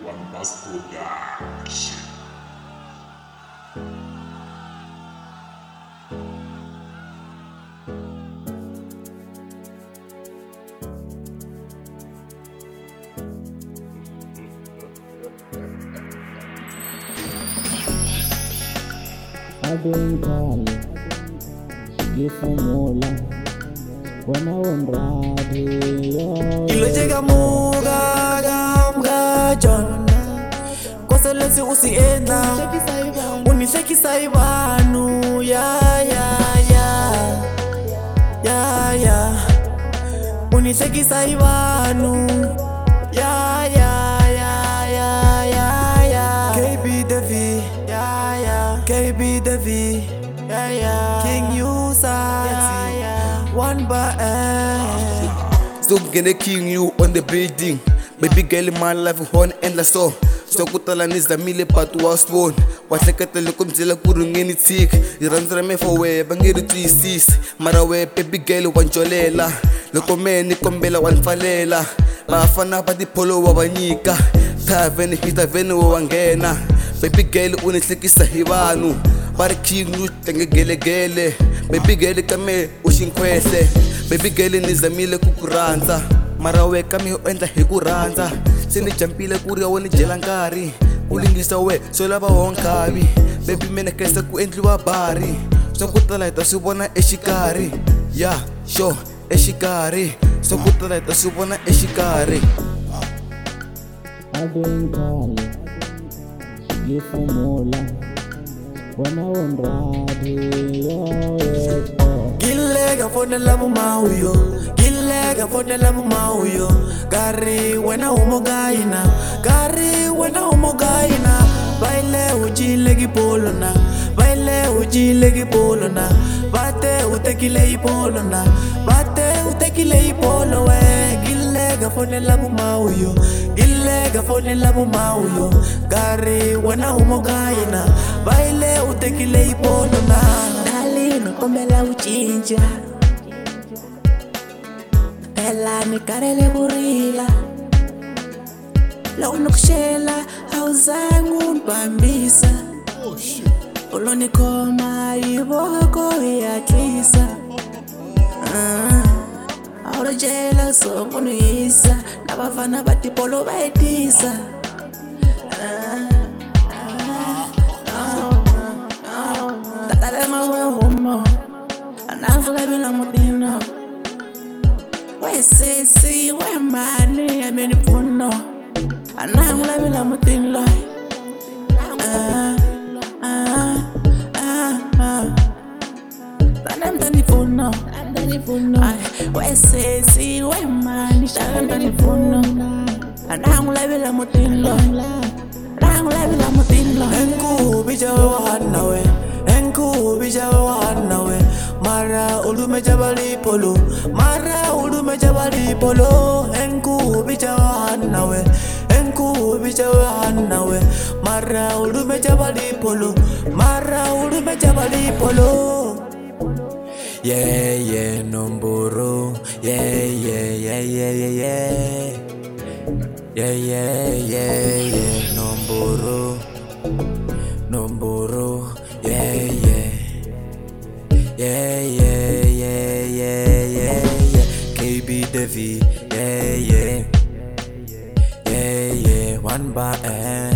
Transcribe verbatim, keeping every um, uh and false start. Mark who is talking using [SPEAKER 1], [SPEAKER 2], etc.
[SPEAKER 1] One Bus Production.
[SPEAKER 2] Adental, Gifumola, Wana Wondrade,
[SPEAKER 3] Ilojega muga gamga John Kwasa lezi usienda Unisekisa ibanu Ya ya ya Ya ya Unisekisa ibanu Ya ya ya ya ya ya K B Devi Ya ya K B Devi Ya ya King Usati One by
[SPEAKER 4] So gonna king you on the building. Baby girl in my life horn endless so. So kutala nizamile but was born. Wahlekata lokumzela kurungeni tik. Iranzra me for way bangiru three six. Marawe baby girl wanjolela. Lokomeni kombela wanfalela. Bafana badi polo wabanyika. Taveni hitaveni wangena. Baby girl unihlekisa hibanu. Bari king you tenge gele gele. Baby girl kame ushinkwese. Baby girl nizamile kukuranza. Marawe kami uenda hikuranza. Sini jampile kuri awoni jelangari. Ulingisa we so lava wonkavi. Baby mene kesa ku endliwa bari. So kutala ita subona eshikari. Yeah, sure, eshikari. So kutala ita subona eshikari.
[SPEAKER 2] Adental, Gifumola, Wana Wondrade,
[SPEAKER 3] Gilega fonela mumauyo Gilega fonela mumauyo Gari wena umogaina Gari wena umogaina Baile ujile gipolona Baile ujile gipolona Bate utekile ipolona Bate utekile ipolo we Gilega fonela mumauyo Gilega fonela mumauyo Gari wena umogaina Baile utekile ipolona Dalino komela uchinja Ela nikarele burila La unokushela hauzangu mpambisa Uloni koma iboko ya kisa Aura jela songunu isa Nabafana bati polo baitisa Tatarema we homo Anafuka bila mutino We sisi we mani ya meni puno Anangula bila mutino Ah ah ah ah Tanem tani puno We sisi we mani Tanem tani puno Anangula bila mutino Anangula bila mutino Enku bija wahana we Enku bija wahana we Mara ulume jabali polo Mara ulume jabali polo Enku bija wahana we Enku bija wahana we Mara ulume jabali polo Mara ulume jabali polo Yeah yeah nomboro Yeah yeah yeah yeah yeah yeah Yeah yeah yeah yeah nomboro Nomboro Yeah yeah Yeah, yeah, yeah, yeah, yeah, yeah. K B Devi, yeah, yeah, yeah, yeah. One by